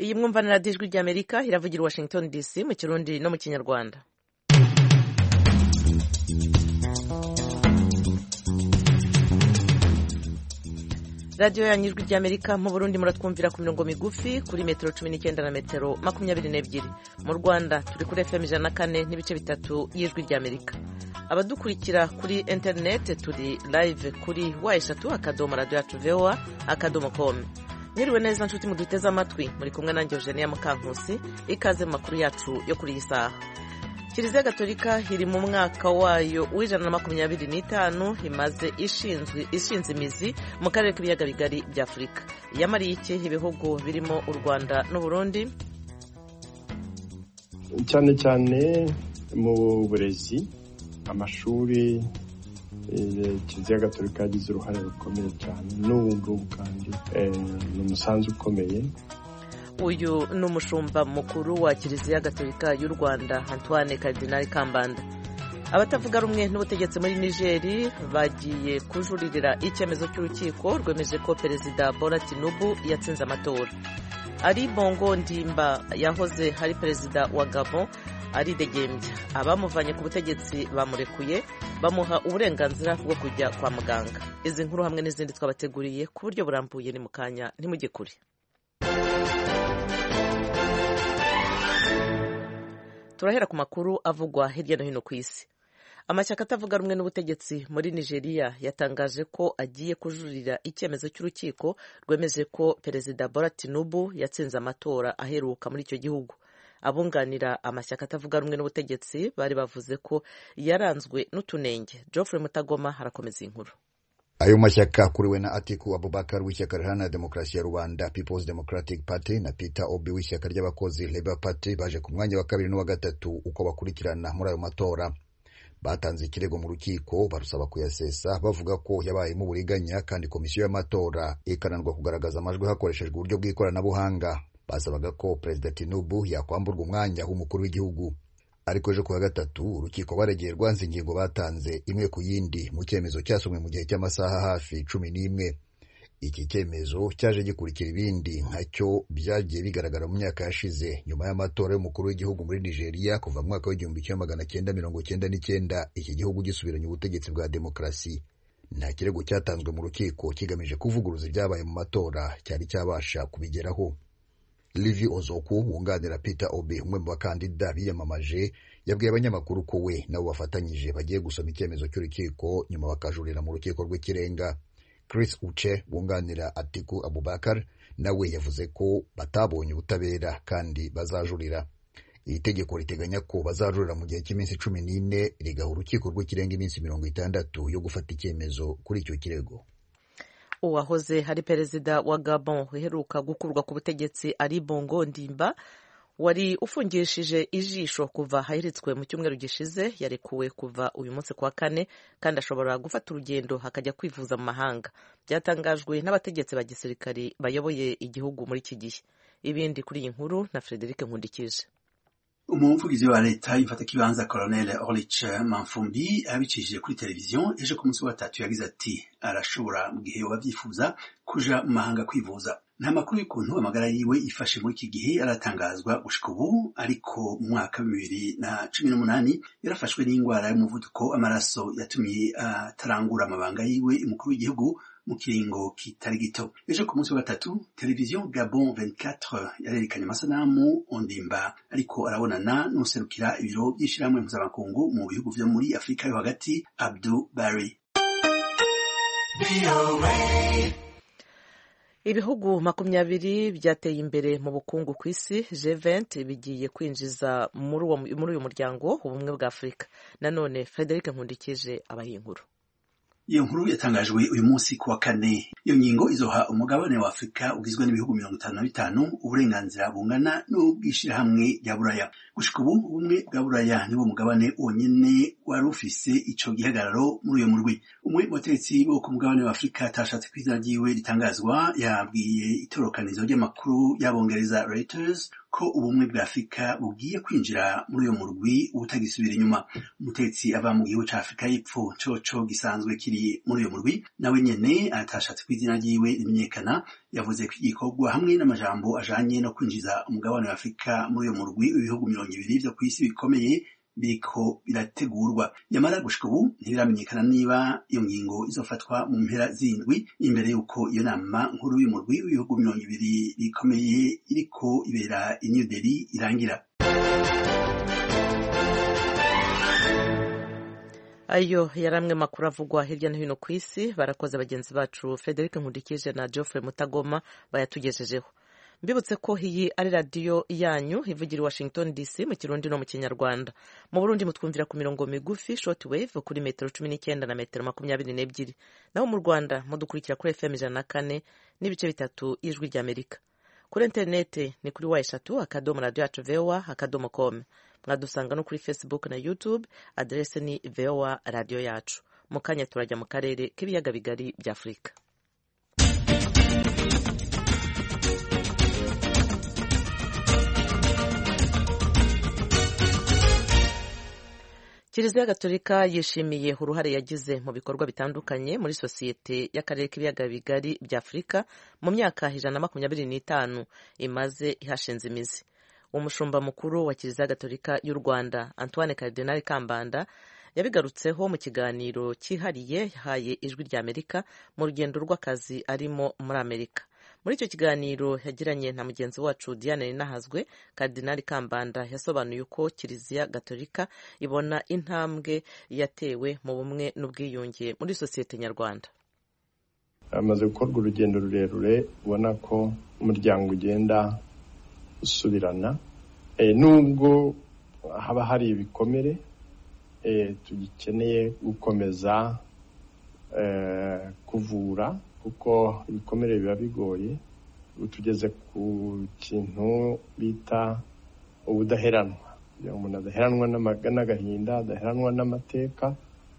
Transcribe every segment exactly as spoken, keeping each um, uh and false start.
iyi mwumva na radiyo ijwi ry'Amerika iravugira i Washington D C mu Kirundi no mu Kinyarwanda. radiyo yanyu ijwi ry'Amerika mu Burundi muratwumvira ku mirongo migufi kuri metero cumi n'icyenda na metero makumyabiri n'ebyiri. Mu Rwanda turi kuri F M ijana na kane n'ibice bitatu y'ijwi ry'Amerika. Abadukurikira kuri interineti turi live kuri wa eshatu akadomo radiyo yacu voa akadomo com. Mwiriwe neza nshuti muduteze amatwi, muri kumwe nanjye Eugenia Mukankusi. Ikaze mu makuru yacu yo kuri iyi saha. Kiliziya Gatolika iri mu mwaka wayo w'ijana na makumyabiri n'itanu imaze ishinzwe ishinze imizi mu karere k'ibiyaga bigari bya Afurika. Yamariye iki ibihugu birimo u Rwanda n'u Burundi? Cyane cyane mu burezi, amashuri, Kiliziya Gatolika yagize uruhare rukomeye cyane n'ubu kandi ni umusanzu ukomeye. Uyu ni umushumba mukuru wa Kiliziya Gatolika y'u Rwanda Antoine Cardinal Kambanda. Abatavuga rumwe n'ubutegetsi muri Niger bagiye kujuririra icyemezo cy'urukiko rwemeje ko Perezida Bola Tinubu yatsinze amatora. Ali Bongo Ndimba yahoze hari perezida wa Gabon aridegembya. Abamuvanye ku butegetsi bamurekuye bamuha uburenganzira bwo kujya kwa muganga. Izi nkuru hamwe n'izindi twabateguriye ku buryo burambuye ni mukanya ntimujye kure. Turahera ku makuru avugwa hirya no hino ku isi. Amashyaka atavuga rumwe n'ubutegetsi muri Nigeria yatangaje ko agiye kujurira icyemezo cy'urukiko rwemeje ko Perezida Bola Tinubu yatsinze amatora aheruka muri icyo gihugu. Abunganira amashyaka atavuga rumwe n'ubutegetsi bari bavuze ko yaranzwe n'utunenge. Geoffrey Mutagoma harakomeza inkuru. Ayo mashyaka kuriwe na Atiku Abubakar w'ishyaka riharanira demokarasi ya Rwanda People's Democratic Party na Peter Obi w'ishyaka ry'abakozi Labour Party baje ku mwanya wa kabiri n'uwa gatatu uko bakurikirana muri ayo matora. Batanze ikirego mu rukiko barusaba kuyasesa bavuga ko yabayemo uburiganya kandi komisiyo y'amatora ikananirwa kugaragaza amajwi hakoreshejwe uburyo bw'ikoranabuhanga. Basabaga ko Perezida Tinubu yakwamburwa umwanya w'umukuru w'igihugu. Ariko ejo kuwa gatatu urukiko baregeye rwanze ingingo batanze imwe ku yindi mu cyemezo cyasomwe mu gihe cy'amasaha hafi cumi n'imwe. Iki cyemezo cyaje gikurikira ibindi nkacyo byagiye bigaragara mu myaka yashize nyuma y'amatora y'umukuru w'igihugu muri Nigeria kuva mu mwaka w'igihumbi kimwe magana cyenda mirongo cyenda n'icyenda iki gihugu gisubiranye ubutegetsi bwa demokarasi. Nta kirego cyatanzwe mu rukiko kigamije kuvuguruza ibyabaye mu matora cyari cyabasha kubigeraho. Livy Ozoku wunganira Peter Obi umwe mu bakandida biyamamaje yabwiye abanyamakuru ko we nabo bafatanyije bagiye gusoma icyemezo cy'urukiko nyuma bakajurira mu rukiko rw'ikirenga. Chris Uche wunganira Atiku Abubakar nawe yavuze ko batabonye ubutabera kandi bazajurira. Iri tegeko riteganya ko bazajurira mu gihe cy'iminsi cumi n'ine rigaha urukiko rw'ikirenga iminsi mirongo itandatu yo gufata icyemezo kuri icyo kirego. Uwahoze hari perezida wa Gabon uheruka gukurwa ku butegetsi Ali Bongo Ndimba wari ufungishije ijisho kuva ahiritswe mu cyumweru gishize yarekuwe kuva uyu munsi kwa kane kandi ashobora gufata urugendo hakajya kwivuza mu mahanga. Byatangajwe n'abategetsi ba gisirikari bayoboye igihugu muri iki gihe. Ibindi kuri iyi nkuru na Frederic Nkundikije. Umuvugizi wa leta yifata kibanza Colonel Orlich Manfumbi abicishije kuri televiziyo ejo ku munsi wa gatatu yagize ati arashobora mu gihe wabyifuza kuja mu mahanga kwivuza. Nta makuru y'ukuntu amagara yiwe ifashe muri iki gihe aratangazwa gushika ubu, ariko mu mwaka wa bibiri na cumi n'umunani yarafashwe n'indwara y'umuvuduko amaraso yatumye atarangura amabanga yiwe umukuru w'igihugu mu kiringo kitari gito. Ejo ku munsi wa gatatu televiziyo Gabon vingt-quatre yarerekanye amasanamu Ondimba ariko arabonana n'userukira ibiro by'ishirahamwe mpuzamakungu mu bihugu vyo muri Afurika yo hagati Abdou Barry. Ibihugu makumyabiri byateye imbere mu bukungu ku isi G vingt bigiye kwinjiza muri uwo muri uyu muryango ubumwe bwa Afurika. Nanone Frederic Nkundikije abahinkuru. Iyo nkuru yatangajwe uyu munsi kuwa kane. Iyo ngingo izoha umugabane wa Afurika ugizwe n'ibihugu mirongo itanu na bitanu uburenganzira bungana n'ubwishirahamwe rya Buraya. Gushika ubu ubumwe bwa Buraya niwo mugabane wonyene wari ufise ico gihagararo muri uyo murwi. Umwe mu bategetsi bo ku mugabane wa Afurika atashatse kw'izina ryiwe ritangazwa yabwiye itorokanizo ry'amakuru y'abongereza Reuters ko ubumwe bwa Afurika bugiye kwinjira muri uyo murwi utagisubira inyuma. Umutetsi ava mu gihugu ca Afurika y'Epfo coco gisanzwe kiri muri uyo murwi nawe nyene atashatse kw'izina ryiwe rimenyekana, yavuze ko igikorwa hamwe n'amajambo ajanye no kwinjiza umugabane wa Afurika muri uyo murwi w'ibihugu mirongo ibiri vyo kw'isi bikomeye biriko birategurwa. Nyamara gushika ubu ntibiramenyekana niba iyo ngingo izofatwa mu mpera zindwi imbere y'uko iyo nama nkuru y'umurwi w'ibihugu mirongo ibiri bikomeye iriko ibera i New Delhi irangira. Ayo yaramwe makuru avugwa hirya no hino ku isi. Barakoze bagenzi bacu Frederic Nkundikije na Geoffrey Mutagoma bayatugejejeho. Mbibutse ko iyi ari radio yanyu ivugira i Washington D C mu Kirundi no mu Kinyarwanda. Mu Burundi mutwumvira ku mirongo migufi shortwave kuri metero cumi n'icyenda na metero makumyabiri n'ebyiri. Naho mu Rwanda mudukurikira kuri F M ijana na kane n'ibice bitatu y'Ijwi ry'Amerika. Kuri interineti ni kuri wa eshatu akadomo radio yacu V O A akadomo com. Mwadusanga no kuri Facebook na YouTube, adresse ni V O A radio yacu. Mu kanya turajya mu karere k'ibiyaga bigari bya Afurika. Kiliziya Gatolika yishimiye uruhare yagize mu bikorwa bitandukanye muri sosiyete y'akarere k'ibiyaga bigari bya Afurika mu myaka ijana na makumyabiri n'itanu imaze ihashinze imizi. Umushumba mukuru wa Kiliziya Gatolika y'u Rwanda Antoine Cardinal Kambanda yabigarutseho mu kiganiro cyihariye yahaye Ijwi ry'Amerika mu rugendo rw'akazi arimo muri Amerika. Muri icyo kiganiro yagiranye na mugenzi wacu Diane Ninahazwe, Cardinal Kambanda yasobanuye uko Kiliziya Gatolika ibona intambwe yatewe mu bumwe n'ubwiyunge muri sosiyete nyarwanda. Amaze gukorwa urugendo rurerure ubona ko umuryango ugenda usubirana, e, nubwo haba hari ibikomere e, tugikeneye gukomeza e, kuvura kuko ibikomere biba bigoye. Tugeze ku kintu bita ubudaheranwa, umuntu adaheranwa n'agahinda, adaheranwa n'amateka,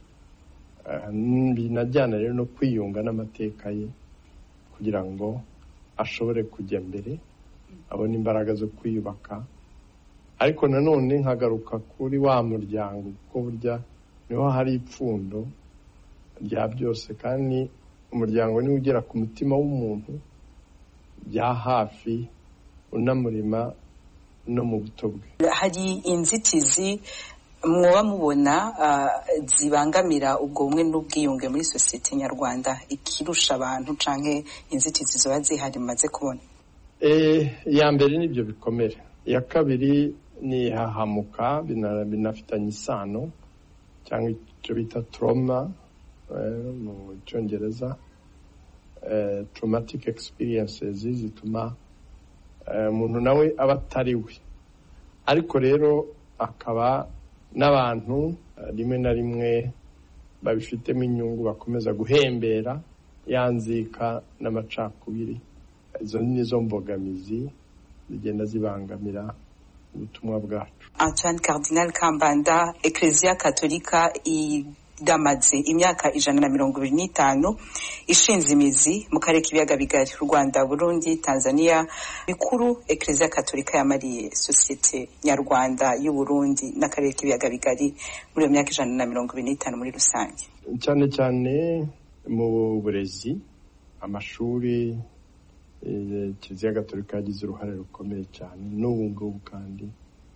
binajyana rero no kwiyunga n'amateka ye kugira ngo ashobore kujya mbere, abona imbaraga zo kwiyubaka. Ariko nanone nkagaruka kuri wa muryango kuko burya niho hari ipfundo rya byose, kandi umuryango niwo ugera ku mutima w'umuntu bya hafi unamurima no mu buto bwe. Hari inzitizi mwoba mubona uh, zibangamira ubwo bumwe n'ubwiyunge muri sosiyete nyarwanda, ikirusha abantu canke inzitizi zoba zihari maze kubona? Eh, ya mbere nibyo bikomere, ya kabiri ni hahamuka binafitanye isano cyangwa icyo bita trauma eh, mu Cyongereza. Uh, traumatic experiences zituma umuntu uh, nawe aba atari we, ariko rero akaba n'abantu uh, rimwe na rimwe babifitemo inyungu bakomeza guhembera yanzika n'amacakubiri. Izo nizo mbogamizi zigenda zibangamira ubutumwa bwacu. Antoine Cardinal Kambanda, Ecclesia Katolika i damaze imyaka ijana na mirongo ibiri n'itanu ishinze imizi mu karere k'ibiyaga bigari, Rwanda, Burundi, Tanzania. Bikuru Ecclesia Katolika yamariye sosiyete nyarwanda y'u Burundi n'akarere k'ibiyaga bigari muri iyo myaka ijana na mirongo ibiri n'itanu muri rusange, cyane cyane mu burezi, amashuri. Kiliziya Gatolika yagize uruhare rukomeye cyane n'ubu ngubu, kandi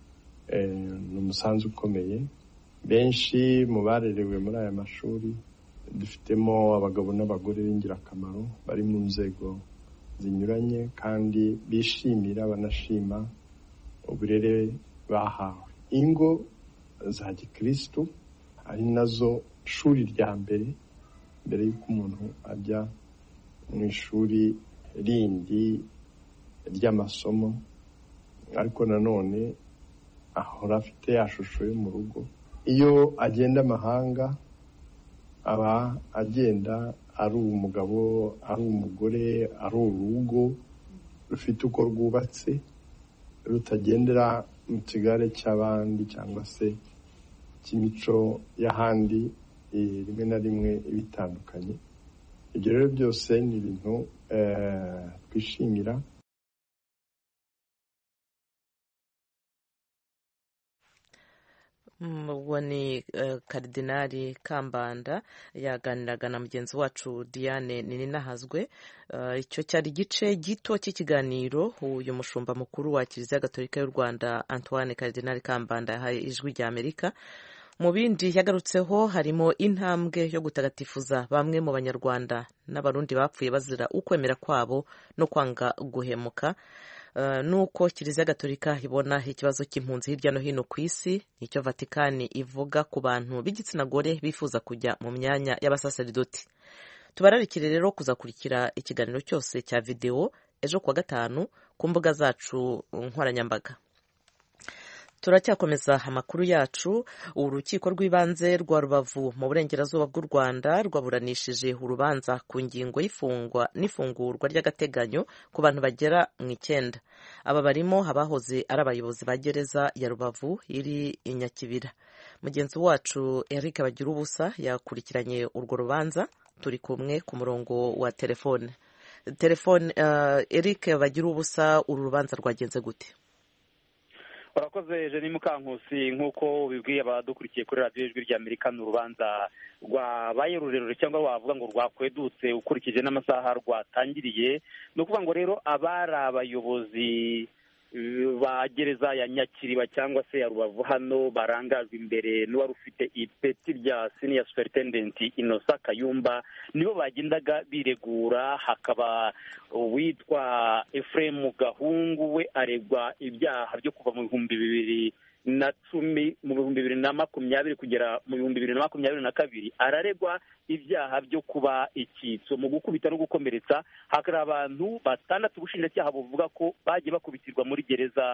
ni umusanzu ukomeye. Benshi mu barerewe muri aya mashuri dufitemo abagabo n'abagore b'ingirakamaro bari mu nzego zinyuranye kandi bishimira banashima uburere bahawe. Ingo za gikristo ari nazo shuri rya mbere mbere y'uko umuntu ajya mu ishuri rindi ry'amasomo, ariko nanone ahora afite ya shusho yo mu rugo. Iyo agenda amahanga aba agenda ari umugabo, ari umugore, ari urugo rufite uko rwubatse, rutagendera mu kigare cy'abandi cyangwa se cy'imico y'ahandi rimwe na rimwe bitandukanye. Ibyo rero byose ni ibintu twishimira uwo ni Karidinali Kambanda yaganiraga na mugenzi wacu Diane Nininahazwe. Icyo cyari igice gito cy'ikiganiro uyu mushumba mukuru wa Kiliziya Gatolika y'u Rwanda Antoine Karidinali Kambanda yahaye Ijwi ry'Amerika. Mu bindi yagarutseho harimo intambwe yo gutagatifuza bamwe mu banyarwanda n'abarundi bapfuye bazira ukwemera kwabo no kwanga guhemuka. Uh, nuko Kiliziya Gatolika ibona ikibazo cy'impunzi hirya no hino ku isi, nicyo Vatikani ivuga ku bantu b'igitsina gore bifuza kujya mu myanya y'abasaseridoti. Tubararikire rero kuzakurikira ikiganiro cyose cya video ejo kuwa gatanu ku mbuga zacu nkoranyambaga. Turacyakomeza amakuru yacu. Urukiko rw'ibanze rwa Rubavu mu burengerazuba bw'u Rwanda rwaburanishije urubanza ku ngingo y'ifungwa n'ifungurwa ry'agateganyo ku bantu bagera mu icyenda. Aba barimo abahoze ari abayobozi ba gereza ya Rubavu iri i Nyakibira. Mugenzi wacu Eric Bagirubusa yakurikiranye urwo rubanza, turi kumwe ku murongo wa telefone. Telefone uh, Eric Bagirubusa, uru rubanza rwagenze gute? Urakoze Jenny Mukankusi, nk'uko bibwiye abadukurikiye kuri radiyo Ijwi ry'Amerika, ni urubanza rwabaye rurerure cyangwa wavuga ngo rwakwedutse ukurikije n'amasaha rwatangiriye. Ni ukuvuga ngo rero abari abayobozi ba gereza ya Nyakiriba cyangwa se ya Rubavu hano barangajwe imbere n'uwari ufite ipeti rya senior superintendent Innocent Kayumba, nibo bagendaga biregura. Hakaba uwitwa Ephraim Gahungu, we aregwa ibyaha byo kuva mu bihumbi bibiri na cumi mu bihumbi bibiri na makumyabiri kugera mu bihumbi bibiri na makumyabiri na kabiri araregwa ibyaha byo kuba icyitso mu gukubita no gukomeretsa. Hakari abantu batandatu ubushinjacyaha buvuga ko bagiye bakubitirwa muri gereza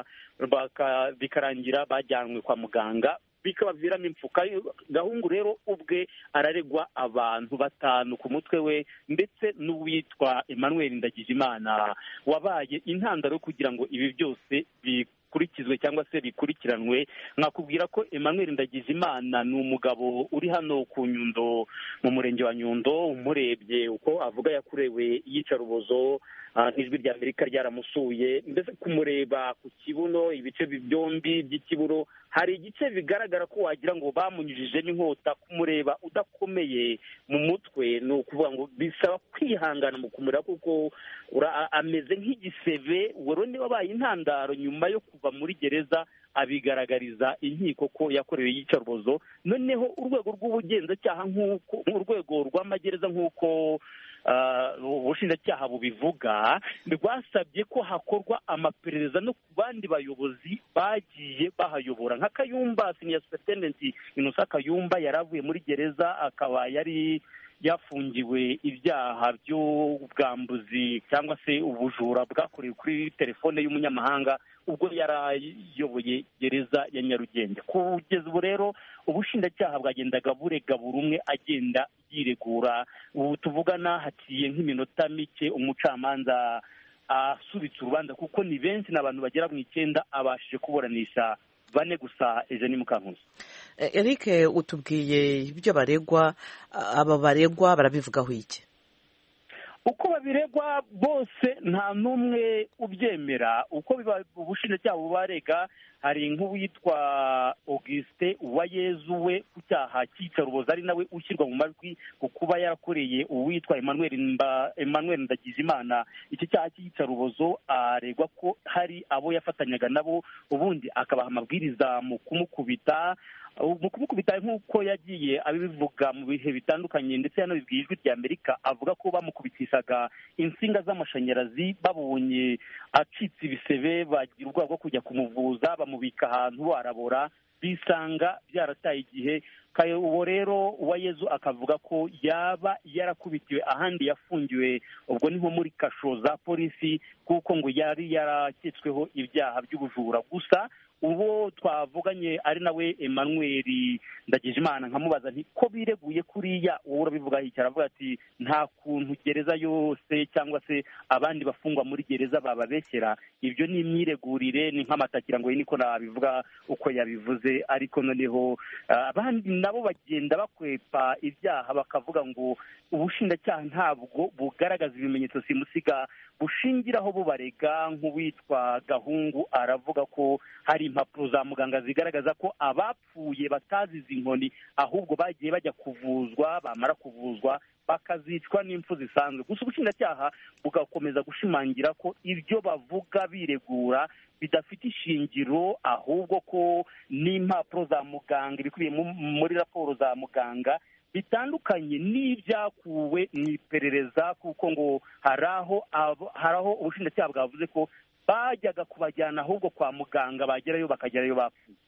bikarangira bajyanwe kwa muganga bikabaviramo impfuka. Gahungu rero ubwe araregwa abantu batanu ku mutwe we, ndetse n'uwitwa Emmanuel Ndagijimana wabaye intandaro kugira ngo ibi byose bi kurikizwe cyangwa se bikurikiranwe. Nkakubwira ko Emmanuel Ndagijimana ni umugabo uri hano ku Nyundo mu murenge wa Nyundo. Umurebye uko avuga yakurewe iyicarubozo, Ijwi ry'Amerika ryaramusuye, mbese kumureba ku kibuno, ibice byombi by'ikiburo hari igice bigaragara ko wagira ngo bamunyujije n'inkota. Kumureba udakomeye mu mutwe ni ukuvuga ngo bisaba kwihangana mu kumureba, kuko ameze nk'igisebe. wero ni wabaye intandaro nyuma yo kuva muri gereza abigaragariza inkiko ko yakorewe iyicarubozo. Noneho urwego rw'ubugenzacyaha nk'uko urwego rw'amagereza nk'uko ubushinjacyaha bubivuga, rwasabye ko hakorwa amaperereza no ku bandi bayobozi bagiye bahayobora nka Kayumba, senior superintendent Innocent Kayumba yaravuye muri gereza, akaba yari yafungiwe ibyaha by'ubwambuzi cyangwa se ubujura bwakorewe kuri telefone y'umunyamahanga ubwo yarayoboye gereza ya Nyarugenge. Kugeza ubu rero ubushinjacyaha bwagendaga burega buri umwe agenda yiregura. Ubu tuvugana haciye nk'iminota mike umucamanza asubitse urubanza, kuko ni benshi, n'abantu bagera mu icyenda abashije kuburanisha bane gusa. Eugenie Mukankusi. Eric, utubwiye ibyo baregwa, aba baregwa barabivugaho iki? Uko babiregwa bose nta n'umwe ubyemera. Uko ubushinjacyaha bubarega, hari nk'uwitwa Auguste Uwayezu we ku cyaha cy'iyicarubozo ari nawe ushyirwa mu majwi ku kuba yarakoreye uwitwa Emmanuel Emmanuel Ndagijimana iki cyaha cy'iyicarubozo. Aregwa ko hari abo yafatanyaga nabo, ubundi akabaha amabwiriza mu kumukubita mu kumukubita nk'uko yagiye abivuga mu bihe bitandukanye, ndetse yanabibwiye Ijwi ry'Amerika avuga ko bamukubitishaga insinga z'amashanyarazi. Babonye acitse ibisebe bagira ubwoba bwo kujya kumuvuza, bamubika ahantu barabora, bisanga byarataye igihe. Uwo rero Uwayezu akavuga ko yaba yarakubitiwe ahandi yafungiwe, ubwo ni nko muri kasho za polisi, kuko ngo yari yaraketsweho ibyaha by'ubujura. Gusa uwo twavuganye ari nawe Emmanuel Ndagijimana nkamubaza nti ko bireguye kuriya, wowe urabivuga iki? Aravuga ati nta kuntu gereza yose cyangwa se abandi bafungwa muri gereza bababeshyera, ibyo ni imyiregurire, ni nk'amatakira ngo niko nabivuga uko yabivuze. Ariko noneho abandi nabo bagenda bakwepa ibyaha, bakavuga ngo ubushinjacyaha ntabwo bugaragaza ibimenyetso simusiga bushingiraho bubarega. Nk'uwitwa Gahungu aravuga ko hari hari impapuro za muganga zigaragaza ko abapfuye batazize inkoni ahubwo bagiye bajya kuvuzwa, bamara kuvuzwa bakazicwa n'impfu zisanzwe. Gusa ubushinjacyaha bugakomeza gushimangira ko ibyo bavuga biregura bidafite ishingiro, ahubwo ko n'impapuro za muganga ibikubiye muri raporo za muganga bitandukanye n'ibyakuwe mu iperereza, kuko ngo hari aho hari aho ubushinjacyaha bwavuze ko bajyaga kubajyana ahubwo kwa muganga, bagerayo bakagerayo bapfuye.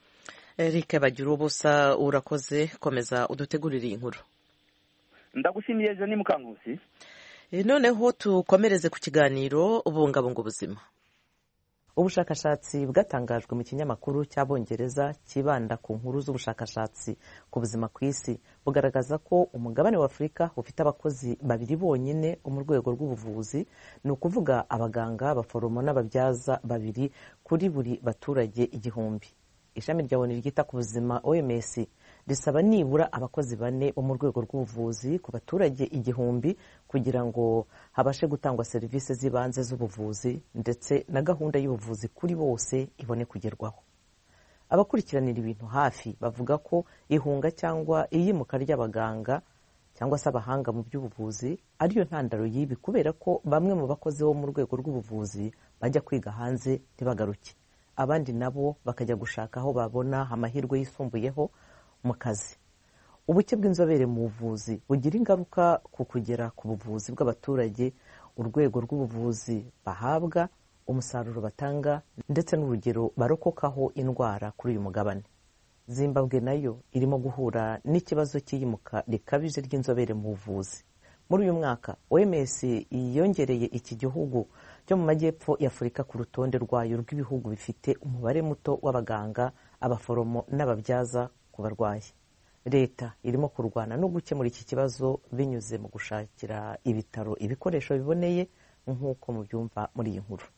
Eric bagira ubusa, urakoze, komeza udutegurire inkuru. Ndagushimiye Jeanne Mukankusi. Noneho tukomereze ku kiganiro ubungabunga ubuzima. Ubushakashatsi bwatangajwe mu kinyamakuru cy'Abongereza kibanda ku nkuru z'ubushakashatsi ku buzima ku isi bugaragaza ko umugabane wa Afurika ufite abakozi babiri bonyine mu rwego rw'ubuvuzi, ni ukuvuga abaganga, abaforomo n'ababyaza babiri kuri buri baturage igihumbi. Ishami rya O N U ryita ku buzima O M S risaba nibura abakozi bane bo mu rwego rw'ubuvuzi ku baturage igihumbi kugira ngo habashe gutangwa serivisi z'ibanze z'ubuvuzi ndetse na gahunda y'ubuvuzi kuri bose ibone kugerwaho. Abakurikiranira ibintu hafi bavuga ko ihunga cyangwa iyimuka ry'abaganga cyangwa se abahanga mu by'ubuvuzi ariyo ntandaro y'ibi, kubera ko bamwe mu bakozi bo mu rwego rw'ubuvuzi bajya kwiga hanze ntibagaruke, abandi nabo bakajya gushaka aho babona amahirwe yisumbuyeho mu kazi. Ubuke bw'inzobere mu buvuzi bugira ingaruka ku kugera ku buvuzi bw'abaturage, urwego rw'ubuvuzi bahabwa, umusaruro batanga ndetse n'urugero barokokaho indwara kuri uyu mugabane. Zimbabwe nayo irimo guhura n'ikibazo cy'iyimuka rikabije ry'inzobere mu buvuzi. Muri uyu mwaka O M S yongereye iki gihugu cyo mu majyepfo y'Afurika ku rutonde rwayo rw'ibihugu bifite umubare muto w'abaganga, abaforomo n'ababyaza ku barwayi. Leta irimo kurwana no gukemura iki kibazo binyuze mu gushakira ibitaro ibikoresho biboneye nk'uko mubyumva muri iyi nkuru.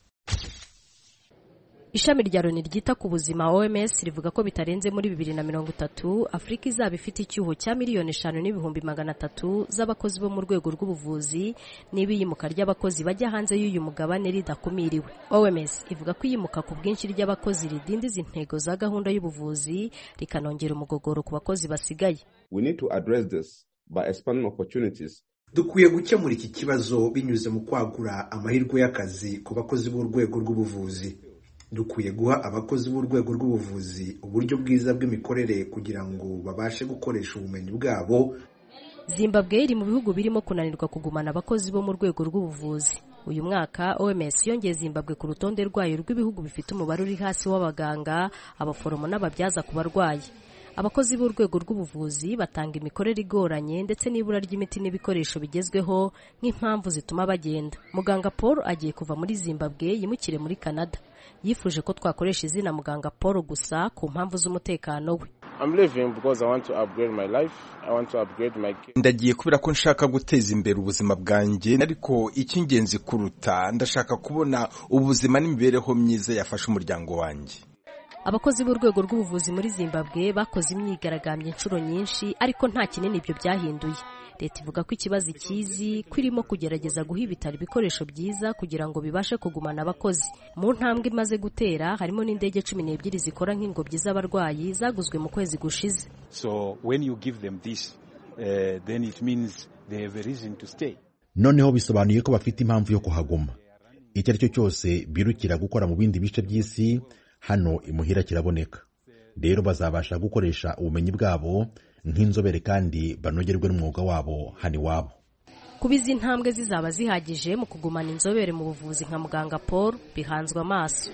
Ishami rya Loni ryita ku buzima O M S rivuga ko bitarenze muri bibiri na mirongo itatu Afurika izaba ifite icyuho cya miliyoni eshanu n'ibihumbi magana atatu z'abakozi bo mu rwego rw'ubuvuzi n'ibiyimuka ry'abakozi bajya hanze y'uyu mugabane ridakumiriwe. O M S ivuga ko iyimuka ku bwinshi ry'abakozi ridindiza intego za gahunda y'ubuvuzi rikanongera umugogoro ku bakozi basigaye. We need to address this by expanding opportunities. Dukwiye gukemura iki kibazo binyuze mu kwagura amahirwe y'akazi ku bakozi b'urwego rw'ubuvuzi. Dukwiye guha abakozi b'urwego rw'ubuvuzi uburyo bwiza bw'imikorere kugira ngo babashe gukoresha ubumenyi bwabo. Zimbabwe iri mu bihugu birimo kunanirwa kugumana abakozi bo mu rwego rw'ubuvuzi. Uyu mwaka O M S yongeye Zimbabwe ku rutonde rwayo rw'ibihugu bifite umubare uri hasi w'abaganga, abaforomo n'ababyaza ku barwayi. Abakozi b'urwego rw'ubuvuzi batanga imikorere igoranye ndetse n'ibura ry'imiti n'ibikoresho bigezweho nk'impamvu zituma bagenda. Muganga Paul agiye kuva muri Zimbabwe yimukire muri Canada. Yifuje ko twakoresha izina Muganga Paul gusa ku mpamvu z'umutekano we. I'm living because I want to upgrade my life. I want to upgrade my care. Ndagiye kubera ko nshaka guteza imbere ubuzima bwanjye, ariko icy'ingenzi kuruta ndashaka kubona ubuzima n'imibereho myiza yafasha umuryango wanjye. Abakozi b'urwego rw'ubuvuzi muri Zimbabwe bakoze imyigaragambyo inshuro nyinshi, ariko nta kinini ibyo byahinduye. Leta ivuga ko ikibazo ikizi ko irimo kugerageza guha ibitaro ibikoresho byiza kugira ngo bibashe kugumana abakozi. Mu ntambwe imaze gutera harimo n'indege cumi n'ebyiri zikora nk'ingobyi z'abarwayi zaguzwe mu kwezi gushize. So when you give them this, uh, then it means they have a reason to stay. Noneho bisobanuye ko bafite impamvu yo kuhaguma. Icyo aricyo cyose birukira gukora mu bindi bice by'isi, hano imuhira kiraboneka. Rero bazabasha gukoresha ubumenyi bwabo nk'inzobere kandi banogerwe n'umwuga wabo hani wabo. Kubiza intambwe zizaba zihagije mu kugumana inzobere mu buvuzi nka Muganga Paul bihanzwe amaso.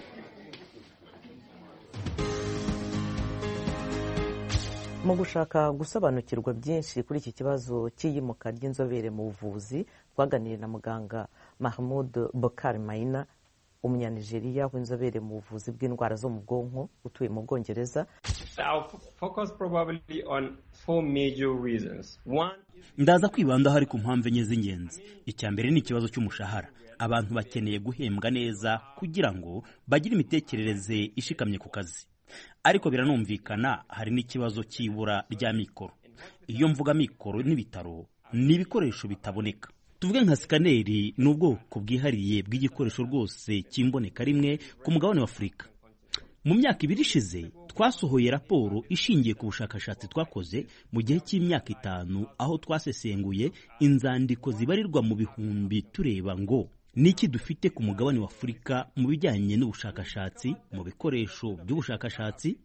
Mu gushaka gusobanukirwa byinshi kuri iki kibazo cy'iyimuka ry'inzobere mu buvuzi, twaganiriye na Muganga Mahmoud Bokar Maina, umunyanigeriya w'inzobere mu buvuzi bw'indwara zo mu bwonko utuye mu Bwongereza. Ndaza kwibanda hari ku mpamvu enye z'ingenzi. Icya mbere ni ikibazo cy'umushahara. Abantu bakeneye guhembwa neza kugira ngo bagire imitekerereze ishikamye ku kazi. Ariko biranumvikana hari n'ikibazo cy'ibura rya mikoro. Iyo mvuga mikoro n'ibitaro ni ibikoresho bitaboneka. Tuvuge nka sikaneri ni ubwoko bwihariye bw'igikoresho rwose kimboneka rimwe ku mugabane wa Afurika. mu myaka ibiri ishize twasohoye raporo ishingiye ku bushakashatsi twakoze mu gihe cy'imyaka itanu, aho twasesenguye inzandiko zibarirwa mu bihumbi tureba ngo niki dufite ku mugabane wa Afurika mu bijyanye n'ubushakashatsi, mu bikoresho by'ubushakashatsi.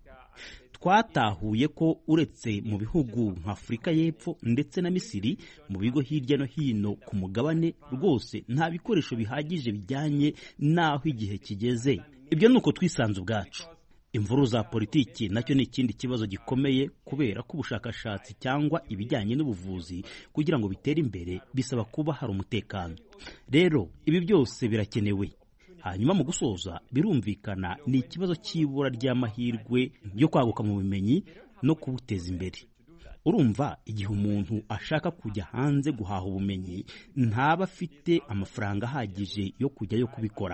Twatahuye ko uretse mu bihugu nka Afurika y'Epfo ndetse na Misiri, mu bigo hirya no hino ku mugabane rwose nta bikoresho bihagije bijyanye n'aho igihe kigeze. Ibyo ni uko twisanze ubwacu. Imvuru za politiki nacyo ni ikindi kibazo gikomeye, kubera ko ubushakashatsi cyangwa ibijyanye n'ubuvuzi kugira ngo bitere imbere bisaba kuba hari umutekano. Rero ibi byose birakenewe. Hanyuma mu gusoza, birumvikana ni ikibazo cy'ibura ry'amahirwe yo kwaguka mu bumenyi no kubuteza imbere. Urumva, igihe umuntu ashaka kujya hanze guhaha ubumenyi ntaba afite amafaranga ahagije yo kujyayo kubikora.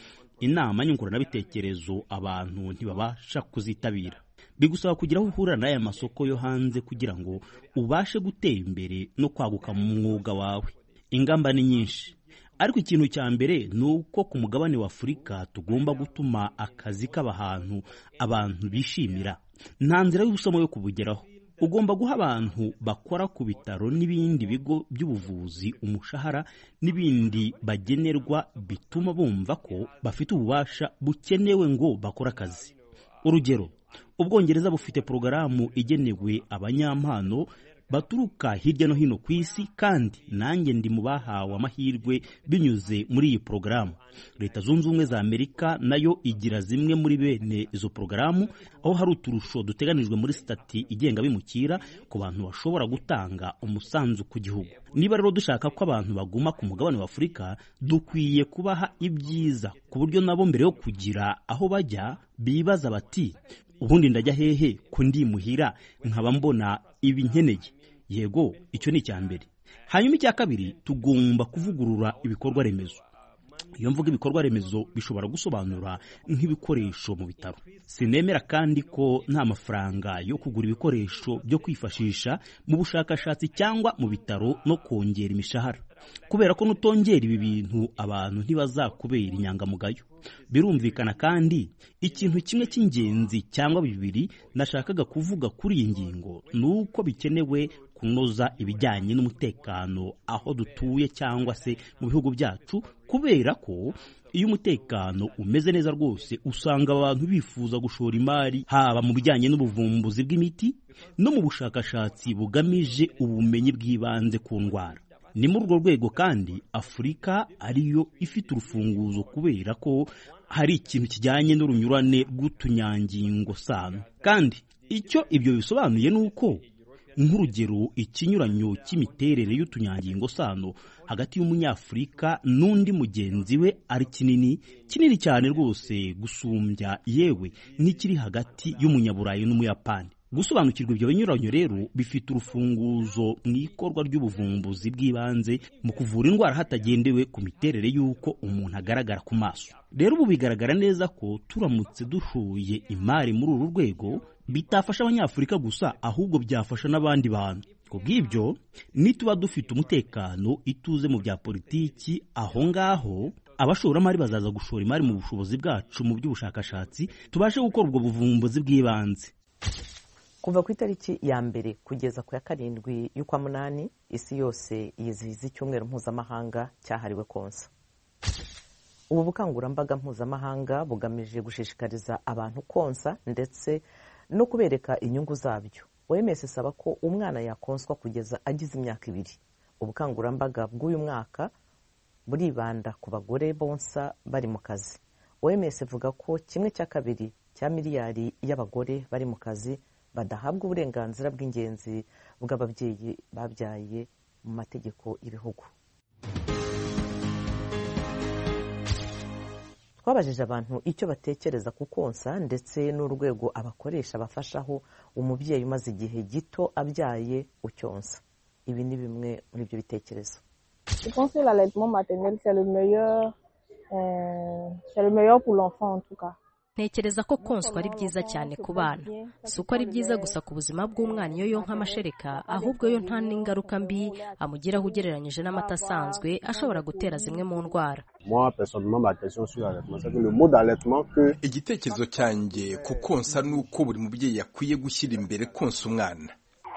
Inama nyunguranabitekerezo abantu ntibabasha kuzitabira. Bigusaba kugira aho uhurira n'aya masoko yo hanze kugira ngo ubashe gutera imbere no kwaguka mu mwuga wawe. Ingamba ni nyinshi, ariko ikintu cya mbere ni uko ku mugabane wa Afurika tugomba gutuma akazi kaba ahantu abantu bishimira. Nta nzira y'ubusomo yo kubugeraho. Ugomba guha abantu bakora ku bitaro n'ibindi bigo by'ubuvuzi umushahara n'ibindi bagenerwa bituma bumva ko bafite ububasha bukenewe ngo bakore akazi. Urugero, Ubwongereza bufite porogaramu igenewe abanyampano baturuka hirya no hino ku isi, kandi nanjye ndi mu bahawe amahirwe binyuze muri iyi porogaramu. Leta Zunze Ubumwe za Amerika nayo igira zimwe muri bene izo porogaramu, aho hari uturusho duteganijwe muri stati igenga bimukira ku bantu bashobora gutanga umusanzu ku gihugu. Niba rero dushaka ko abantu baguma ku mugabane wa Afurika, dukwiye kubaha ibyiza ku buryo nabo mbere yo kugira aho bajya bibaza bati, ubundi ndajya hehe ko ndi muhira nkaba mbona ibi nkeneye? Yego, icyo ni icya mbere. Hanyuma icya kabiri, tugomba kuvugurura ibikorwa remezo. Iyo mvuga ibikorwa remezo bishobora gusobanura nk'ibikoresho mu bitaro. Sinemera kandi ko nta mafaranga yo kugura ibikoresho byo kwifashisha mu bushakashatsi cyangwa mu bitaro no kongera imishahara, kubera ko nutongera ibi bintu abantu ntibazakubera inyangamugayo. Birumvikana kandi ikintu kimwe cy'ingenzi cyangwa bibiri nashakaga kuvuga kuri iyi ngingo ni uko bikenewe kunoza ibijyanye n'umutekano aho dutuye cyangwa se mu bihugu byacu, kubera ko iyo umutekano umeze neza rwose usanga abantu bifuza gushora imari haba mu bijyanye n'ubuvumbuzi bw'imiti no mu bushakashatsi bugamije ubumenyi bw'ibanze ku ndwara. Ni muri urwo rwego kandi Afurika ariyo ifite urufunguzo, kubera ko hari ikintu kijyanye n'urunyurane rw'utunyangingo sano. Kandi icyo ibyo bisobanuye ni uko nk'urugero ikinyuranyo cy'imiterere y'utunyangingo sano hagati y'umunyafurika n'undi mugenzi we ari kinini kinini cyane rwose gusumbya yewe n'ikiri hagati y'umunyaburayi n'umuyapani. Gusobanukirwa ibyo binyuranyo rero bifite urufunguzo mu ikorwa ry'ubuvumbuzi bw'ibanze mu kuvura indwara hatagendewe ku miterere y'uko umuntu agaragara ku maso. Rero ubu bigaragara neza ko turamutse dushoye imari muri uru rwego bitafasha abanyafurika gusa, ahubwo byafasha n'abandi bantu. Ku bw'ibyo, nituba dufite umutekano, ituze mu bya politiki, aho ngaho abashoramari bazaza gushora imari mu bushobozi bwacu mu by'ubushakashatsi, tubashe gukora ubwo buvumbuzi bw'ibanze. Kuva ku itariki ya mbere kugeza ku ya karindwi y'ukwa munani, isi yose yizihiza icyumweru mpuzamahanga cyahariwe konsa. Ubu bukangurambaga mpuzamahanga bugamije gushishikariza abantu konsa ndetse no kubereka inyungu zabyo. O M S isaba ko umwana yakonswa kugeza agize imyaka ibiri. Ubukangurambaga bw'uyu mwaka buribanda ku bagore bonsa bari mu kazi. O M S ivuga ko kimwe cya kabiri cya miliyari y'abagore bari mu kazi badahabwa uburenganzira bw'ingenzi bw'ababyeyi babyaye mu mategeko y'ibihugu. Twabajije abantu icyo batekereza ku konsa ndetse n'urwego abakoresha bafashaho umubyeyi umaze igihe gito abyaye ucyonsa. Ibi ni bimwe muri ibyo bitekerezo. Je pense que l'allaitement maternel c'est le meilleur euh, c'est le meilleur pour l'enfant en tout cas. ntekereza ko konswa ari byiza cyane ku bana. Si uko ari byiza gusa ku buzima bw'umwana iyo yonka amashereka, ahubwo yo nta n'ingaruka mbi amugiraho ugereranyije n'amata asanzwe ashobora gutera zimwe mu ndwara. Igitekerezo cyanjye ku konsa ni uko buri mubyeyi yakwiye gushyira imbere konsa umwana.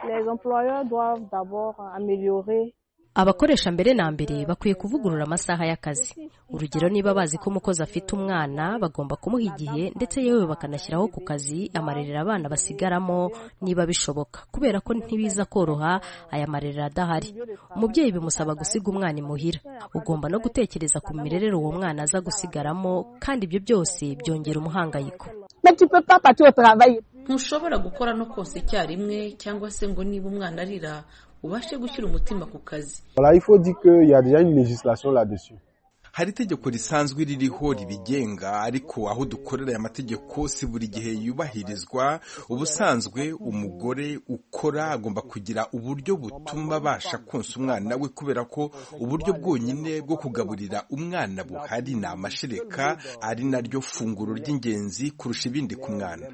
Abakoresha mbere na mbere bakwiye kuvugurura amasaha y'akazi. Urugero, niba bazi ko umukozi afite umwana, bagomba kumuha igihe ndetse yewe bakanashyiraho ku kazi amarerero abana basigaramo niba bishoboka, kubera ko ntibiza koroha aya marerero adahari. Umubyeyi bimusaba gusiga umwana imuhira. Ugomba no gutekereza ku mirerero uwo mwana aza gusigaramo, kandi ibyo byose byongera umuhangayiko. Ntushobora gukora no konsa icyarimwe, cyangwa se ngo niba umwana arira ubashe gushyira umutima ku kazi. Hari itegeko risanzwe ririho ribigenga, ariko aho dukorera aya mategeko si buri gihe yubahirizwa. Ubusanzwe umugore ukora agomba kugira uburyo butuma abasha konsa umwana we, kubera ko uburyo bwonyine bwo kugaburira umwana buhari ni amashereka, ari naryo funguro ry'ingenzi kurusha ibindi ku mwana.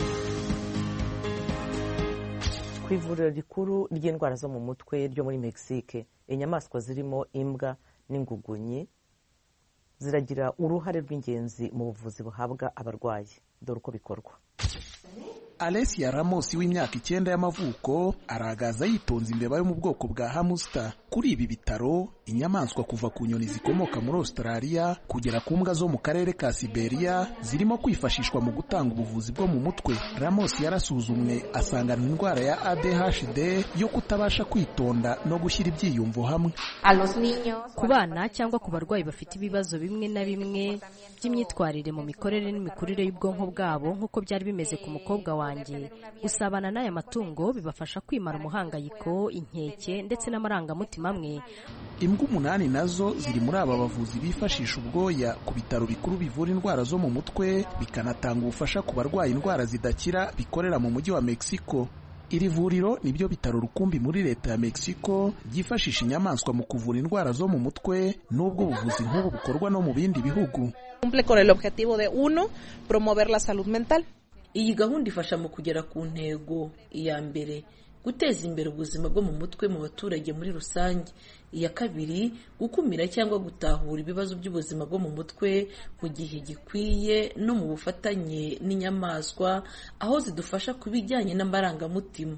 Ku ivuriro rikuru ry'indwara zo mu mutwe ryo muri Mexique, inyamaswa zirimo imbwa n'ingugunyi ziragira uruhare rw'ingenzi mu buvuzi buhabwa abarwayi. Dore uko bikorwa. Alessia Ramos w'imyaka icyenda y'amavuko aragaza yitonze imbeba yo mu bwoko bwa hamster. Kuri ibi bitaro, inyamaswa kuva ku nyoni zikomoka muri Australia kugera ku mbwa zo mu karere ka Siberia zirimo kwifashishwa mu gutanga ubuvuzi bwo mu mutwe. Ramos yarasuzumwe asangana indwara ya A D H D yo kutabasha kwitonda no gushyira ibyiyumvo hamwe. Ku bana cyangwa ku barwayi bafite ibibazo bimwe na bimwe by'imyitwarire mu mikorere n'imikurire y'ubwonko bwabo, nk'uko byari bimeze ku mukobwa wanjye, gusabana n'aya matungo bibafasha kwimara umuhangayiko, inkeke ndetse n'amarangamutima amwe. Imbwa umunani nazo ziri muri aba bavuzi bifashisha ubwoya ku bitaro bikuru bivura indwara zo mu mutwe, bikanatanga ubufasha ku barwayi indwara zidakira bikorera mu mujyi wa Mexico. Iri vuriro nibyo bitaro rukumbi muri leta ya Mexico byifashisha inyamaswa mu kuvura indwara zo mu mutwe, nubwo ubuvuzi nk'ubu bukorwa no mu bindi bihugu. Cumple con el objetivo de uno, promover la salud mental. Iyi gahunda ifasha mu kugera ku ntego iya mbere, guteza imbere ubuzima bwo mu mutwe mu baturage muri rusange. Iya kabiri, gukumira cyangwa gutahura ibibazo by'ubuzima bwo mu mutwe mu gihe gikwiye no mu bufatanye n'inyamaswa, aho zidufasha ku bijyanye n'amarangamutima.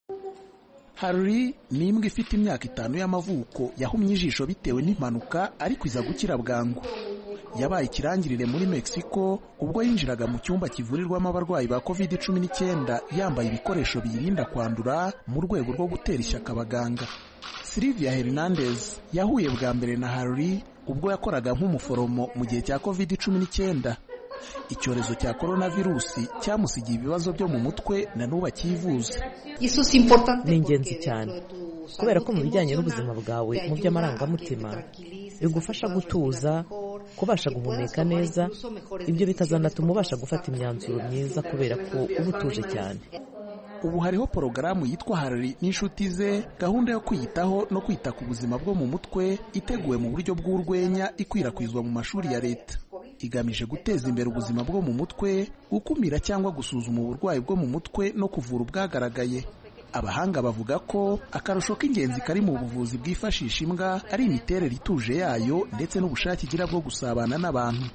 Harry ni imbwa ifite imyaka itanu y'amavuko yahumye ijisho bitewe n'impanuka, ariko iza gukira bwangu. Yabaye ikirangirire muri Mexico ubwo yinjiraga mu cyumba kivurirwamo abarwayi ba covid cumi n'icyenda yambaye ibikoresho biyirinda kwandura mu rwego rwo gutera ishyaka abaganga. Silvia Hernandez yahuye bwa mbere na Harry ubwo yakoraga nk'umuforomo mu gihe cya covid cumi n'icyenda. Icyorezo cya coronavirusi cyamusigiye ibibazo byo mu mutwe na n'ubu akivuza. Ni ingenzi cyane kubera ko mu bijyanye n'ubuzima bwawe mu by'amarangamutima bigufasha gutuza, kubasha guhumeka neza. Ibyo bikazanatuma ubasha gufata imyanzuro myiza kubera ko uba utuje cyane. Ubu hariho porogaramu yitwa Harry n'inshuti ze, gahunda yo kwiyitaho no kwita ku buzima bwo mu mutwe iteguwe mu buryo bw'urwenya, ikwirakwizwa mu mashuri ya leta. Igamije guteza imbere ubuzima bwo mu mutwe, gukumira cyangwa gusuzuma uburwayi bwo mu mutwe no kuvura ubwagaragaye. Abahanga bavuga ko akarusho k'ingenzi kari mu buvuzi bwifashisha imbwa ari imiterere ituje yayo ndetse n'ubushake igira bwo gusabana n'abantu.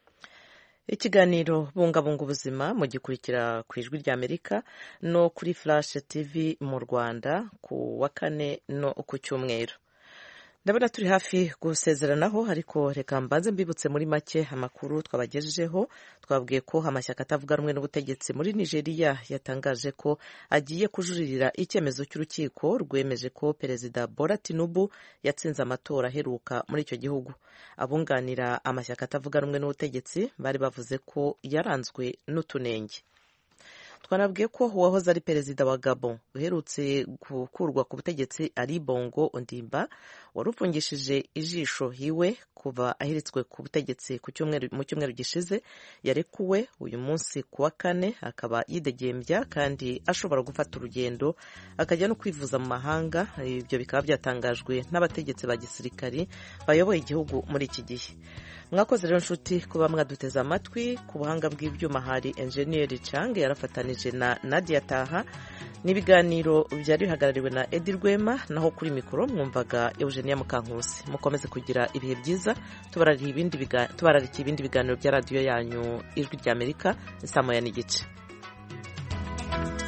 Ikiganiro bungabunga ubuzima mugikurikira ku ijwi ry'Amerika no kuri Flash T V mu Rwanda ku wa kane no ku cyumweru. Ndabona turi hafi gusezeranaho, ariko reka mbanze mbibutse muri make amakuru twabagejejeho. Twabwiye ko amashyaka atavuga rumwe n'ubutegetsi muri Nigeria yatangaje ko agiye kujuririra icyemezo cy'urukiko rwemeje ko Perezida Bola Tinubu yatsinze amatora aheruka muri icyo gihugu. Abunganira amashyaka atavuga rumwe n'ubutegetsi bari bavuze ko yaranzwe n'utunenge. Twanabwiye ko uwahoze ari perezida wa Gabon uherutse gukurwa ku butegetsi ari Bongo Ondimba wari ufungishije ijisho hiwe kuva ahiritswe ku butegetsi ku cyumweru mu cyumweru gishize yarekuwe uyu munsi ku wa kane, akaba yidegembya kandi ashobora gufata urugendo akajya no kwivuza mu mahanga. Ibyo bikaba byatangajwe n'abategetsi ba gisirikari bayoboye igihugu muri iki gihe. mwakoze rero nshuti kuba mwaduteze amatwi. ku buhanga bw'ibyuma hari enjeniyeri Chang yarafatanije na Nadia Taha, n'ibiganiro byari bihagarariwe na Edi Rwema, naho kuri mikoro mwumvaga Eugenia Mukankusi. mukomeze kugira ibihe byiza, tubararika ibindi biganiro tubararika ibindi biganiro bya radiyo yanyu Ijwi ry'Amerika saa moya n'igice.